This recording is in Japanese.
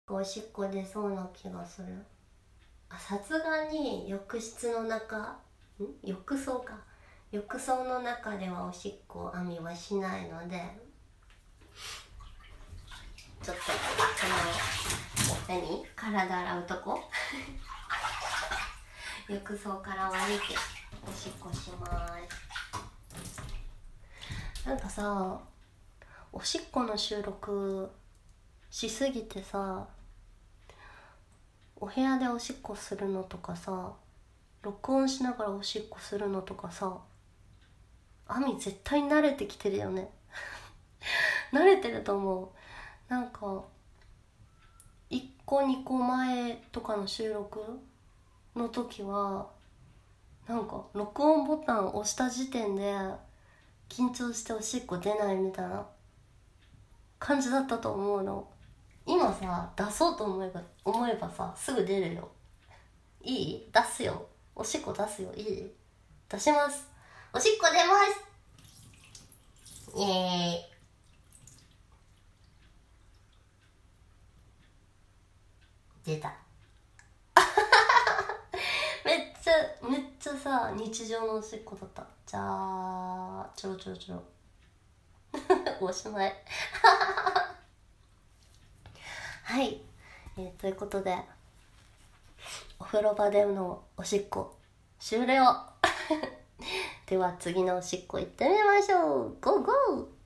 おしっこ出そうな気がする。さすがに浴槽の中の中ではおしっこ編みはしないので、ちょっと体洗うとこ浴槽から降りておしっこします。なんかさ、おしっこの収録しすぎてさ、お部屋でおしっこするのとかさ、録音しながらおしっこするのとかさ、アミ絶対慣れてきてるよね慣れてると思う。なんか1個2個前とかの収録の時は、なんか録音ボタンを押した時点で緊張しておしっこ出ないみたいな感じだったと思うの。今さ、出そうと思えばさ、すぐ出るよ。いい？出すよ。おしっこ出すよ。いい？出します。おしっこ出ます。イエーイ。出ためっちゃさ、日常のおしっこだった。じゃあちょろおしまいはい、ということで、お風呂場でのおしっこ終了では次のおしっこ行ってみましょう。ゴーゴー。